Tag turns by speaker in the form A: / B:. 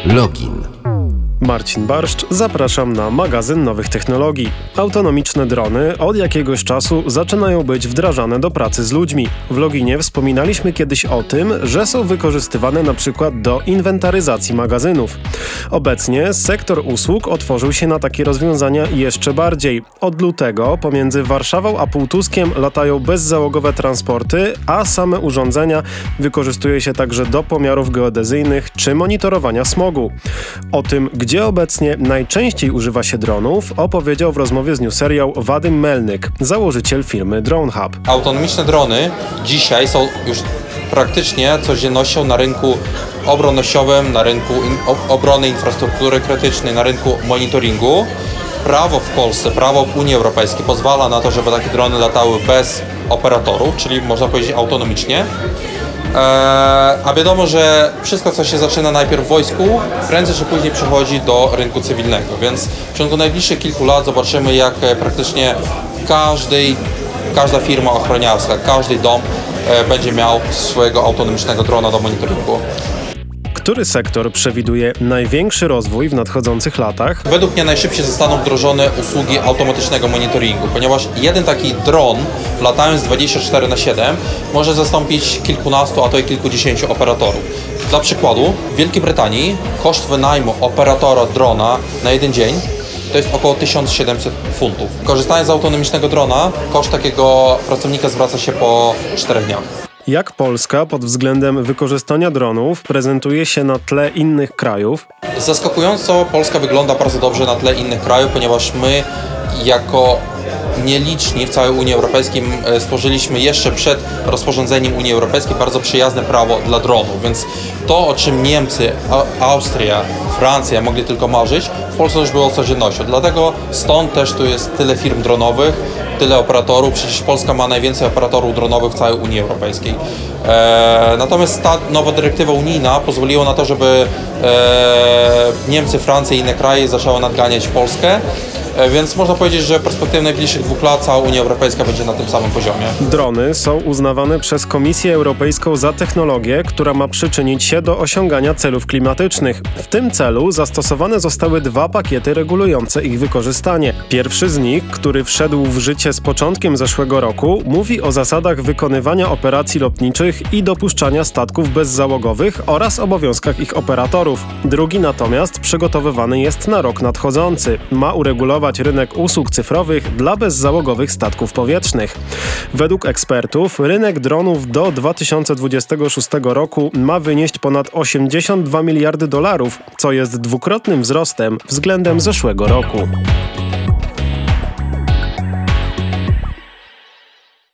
A: Login.
B: Marcin Barszcz, zapraszam na magazyn nowych technologii. Autonomiczne drony od jakiegoś czasu zaczynają być wdrażane do pracy z ludźmi. W Loginie wspominaliśmy kiedyś o tym, że są wykorzystywane np. do inwentaryzacji magazynów. Obecnie sektor usług otworzył się na takie rozwiązania jeszcze bardziej. Od lutego pomiędzy Warszawą a Półtuskiem latają bezzałogowe transporty, a same urządzenia wykorzystuje się także do pomiarów geodezyjnych czy monitorowania smogu. O tym, gdzie obecnie najczęściej używa się dronów, opowiedział w rozmowie z Newserial Wadim Melnyk, założyciel firmy DroneHub.
C: Autonomiczne drony dzisiaj są już praktycznie codziennością na rynku obronnościowym, na rynku obrony infrastruktury krytycznej, na rynku monitoringu. Prawo w Polsce, prawo w Unii Europejskiej pozwala na to, żeby takie drony latały bez operatorów, czyli można powiedzieć autonomicznie. A wiadomo, że wszystko, co się zaczyna najpierw w wojsku, prędzej czy później przechodzi do rynku cywilnego, więc w ciągu najbliższych kilku lat zobaczymy, jak praktycznie każda firma ochroniarska, każdy dom będzie miał swojego autonomicznego drona do monitoringu.
B: Który sektor przewiduje największy rozwój w nadchodzących latach?
C: Według mnie najszybciej zostaną wdrożone usługi automatycznego monitoringu, ponieważ jeden taki dron, latając 24/7, może zastąpić kilkunastu, a to i kilkudziesięciu operatorów. Dla przykładu, w Wielkiej Brytanii koszt wynajmu operatora drona na jeden dzień to jest około 1700 funtów. Korzystając z autonomicznego drona, koszt takiego pracownika zwraca się po 4 dniach.
B: Jak Polska pod względem wykorzystania dronów prezentuje się na tle innych krajów?
C: Zaskakująco Polska wygląda bardzo dobrze na tle innych krajów, ponieważ my jako nieliczni w całej Unii Europejskiej stworzyliśmy jeszcze przed rozporządzeniem Unii Europejskiej bardzo przyjazne prawo dla dronów, więc to, o czym Niemcy, Austria, Francja mogli tylko marzyć, w Polsce już było codziennością. Dlatego stąd też tu jest tyle firm dronowych, tyle operatorów. Przecież Polska ma najwięcej operatorów dronowych w całej Unii Europejskiej. Natomiast ta nowa dyrektywa unijna pozwoliła na to, żeby Niemcy, Francja i inne kraje zaczęły nadganiać Polskę. Więc można powiedzieć, że w perspektywie najbliższych 2 lat cała Unia Europejska będzie na tym samym poziomie.
B: Drony są uznawane przez Komisję Europejską za technologię, która ma przyczynić się do osiągania celów klimatycznych. W tym celu zastosowane zostały 2 pakiety regulujące ich wykorzystanie. Pierwszy z nich, który wszedł w życie z początkiem zeszłego roku, mówi o zasadach wykonywania operacji lotniczych i dopuszczania statków bezzałogowych oraz obowiązkach ich operatorów. Drugi natomiast przygotowywany jest na rok nadchodzący. Ma uregulować rynek usług cyfrowych dla bezzałogowych statków powietrznych. Według ekspertów rynek dronów do 2026 roku ma wynieść ponad 82 miliardy dolarów, co jest 2-krotnym wzrostem względem zeszłego roku.